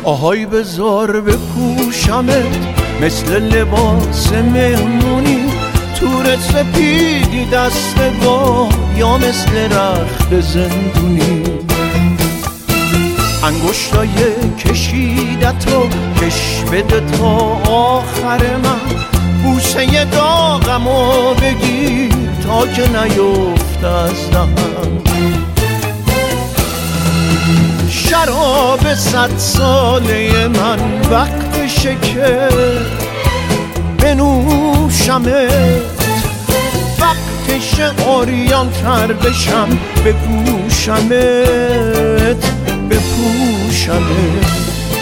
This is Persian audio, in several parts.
آهای بذار بپوشمت مثل لباس مهمونی، تور سپیدی دست با یا مثل رخت زندونی. انگشتای کشیدتو کش بده تا آخر من، بوسه داغمو بگیر تا که نیفت از دهن. شراب 100 ساله من وقتشه که بنوشمت، وقتشه عریان تر بشم بپوشمت بپوشمت.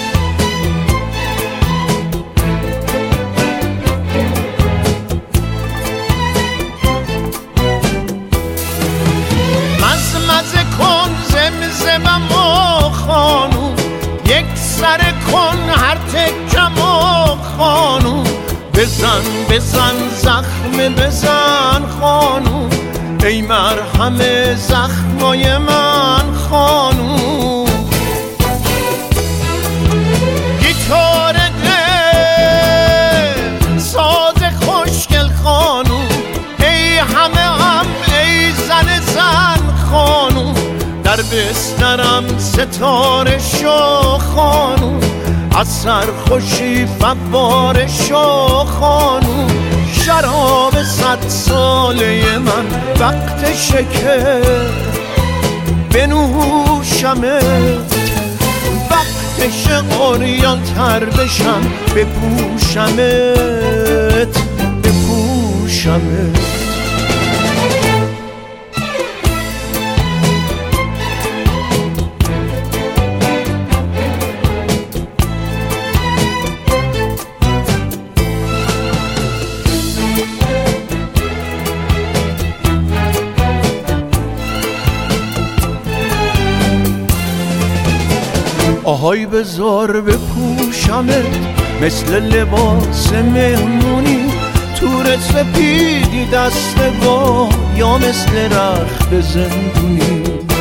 مزمزه کن زمزمم و خانوم، یک سر کن هر تکم و خانوم. بزن بزن زخم بزن خانوم، ای مرهم زخمای من خانوم. گیتار دل ساز خوشگل خانوم، ای همه ای زن خانوم. در بسترم ستاره شو خانوم، از سرخوشی فواره شو خانوم. شراب 100 ساله من وقتشه که بنوشمت، وقتشه عریان تر بشم بپوشمت بپوشمت. آهای بذار بپوشمت مثل لباس مهمونی، تور سپیدی دست با یا مثل رخت زندونی.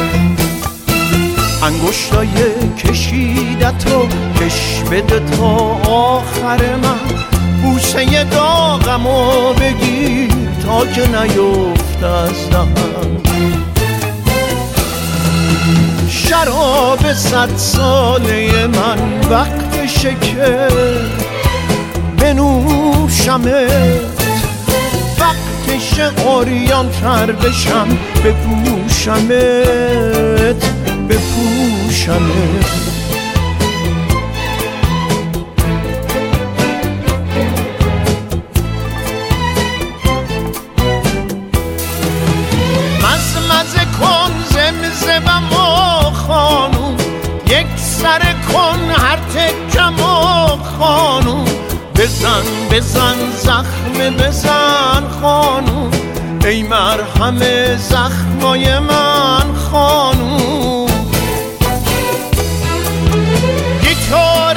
انگشتای کشیدتو کش بده تا آخر من، بوسه داغمو بگیر تا که نیفت از دهن. شراب 100 ساله من وقتشه که بنوشمت، وقتشه عریان تر بشم بپوشمت بپوشمت. مزمزه کن زمزمم و خانوم، یک سر کن هر تکم و خانوم. بزن بزن زخم بزن خانوم، ای مرهم زخمای من خانوم. گیتار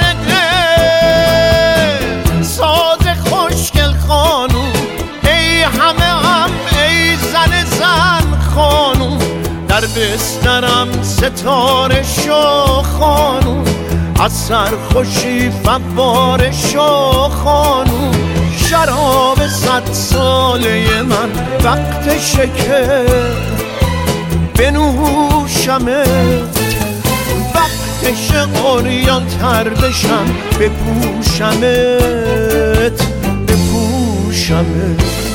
دل ساز خوشگل خانوم، ای همه ای زن خانوم. در بسترم ستاره شو خانوم، از سرخوشی فواره شو خانوم. شراب 100 ساله من وقتشه که بنوشمت، وقتشه عریان تر بشم بپوشمت بپوشمت.